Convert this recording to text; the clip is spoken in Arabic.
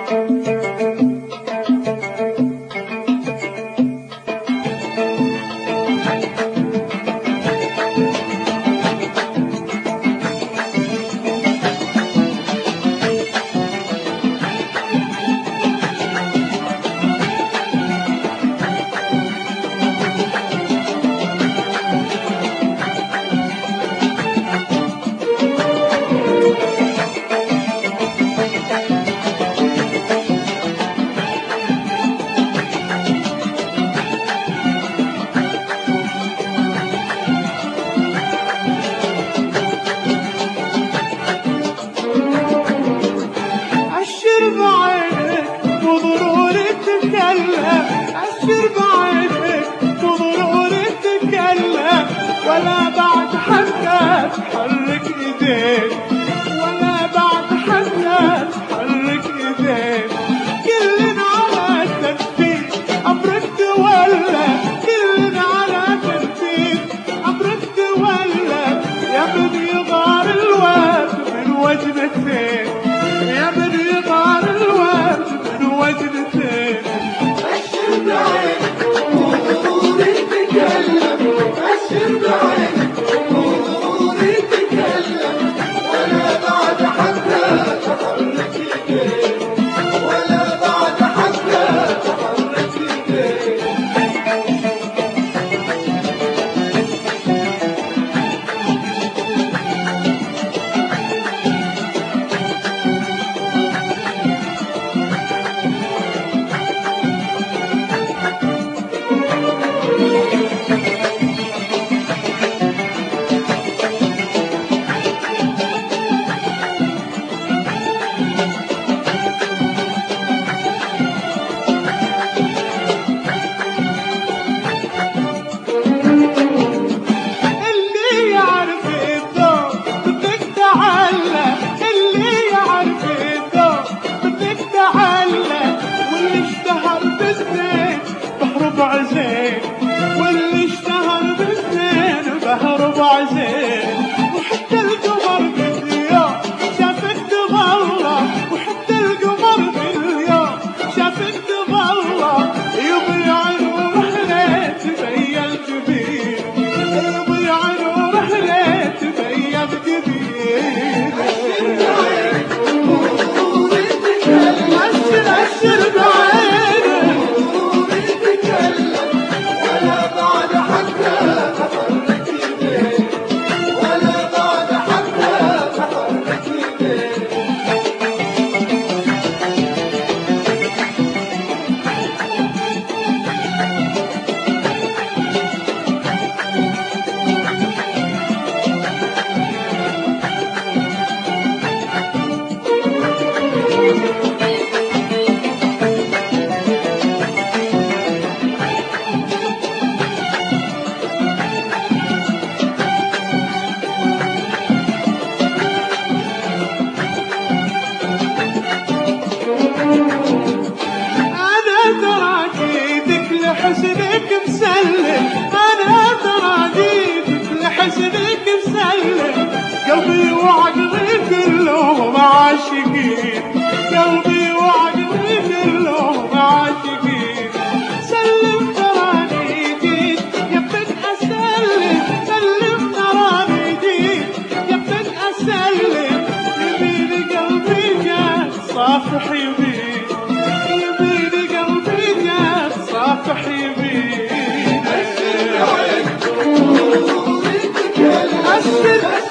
أشر بعينك وضروري تتكلم، ولا بعد حتى تحرك ايديك، ولا بعد حتى تحرك ايديك. كلنا على تنفيذ أمرك تولى، كلنا على تنفيذ أمرك تولى. يا من يغار الورد من وجنتين، يا من يغار الورد من وجنتين. أشر بعينك وضروري تتكلم، أشر بعينك وضروري تتكلم، ولا بعد حتى تحرك ايديك، ولا بعد حتى تحرك ايديك. واللي اشتهر بالزين بهرب عزين، وحتى القمر باليوم شافك تغلى، وحتى القمر باليوم شافك تغلى. يضيع نور حليت بيا الجبين، يضيع نور حليت بيا الجبين. أشر أشر بعينك حسنك مسلم، أنا تراجيتك لحسنك مسلم. قلبي وعقلي كلهم عاشقين، قلبي وعقلي كلهم عاشقين. سلم تراني جيت يبك أسلم، سلم تراني جيت يبك أسلم. يبين قلبي جات صافح يبين، يبين قلبي جات صافح يبين. أشر بعينك وضروري تتكلم،